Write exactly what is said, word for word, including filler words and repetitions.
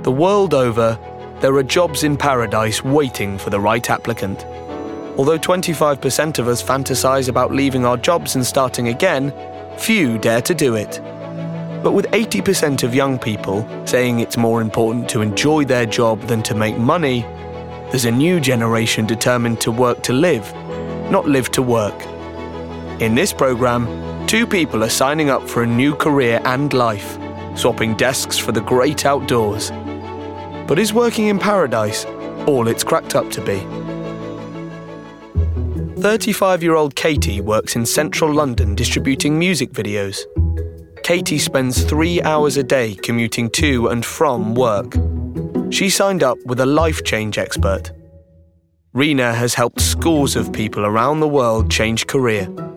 The world over, there are jobs in paradise waiting for the right applicant. Although twenty-five percent of us fantasize about leaving our jobs and starting again, few dare to do it. But with eighty percent of young people saying it's more important to enjoy their job than to make money, there's a new generation determined to work to live, not live to work. In this program, two people are signing up for a new career and life, swapping desks for the great outdoors. But is working in paradise all it's cracked up to be? thirty-five-year-old Katie works in central London distributing music videos. Katie spends three hours a day commuting to and from work. She signed up with a life change expert. Rena has helped scores of people around the world change career.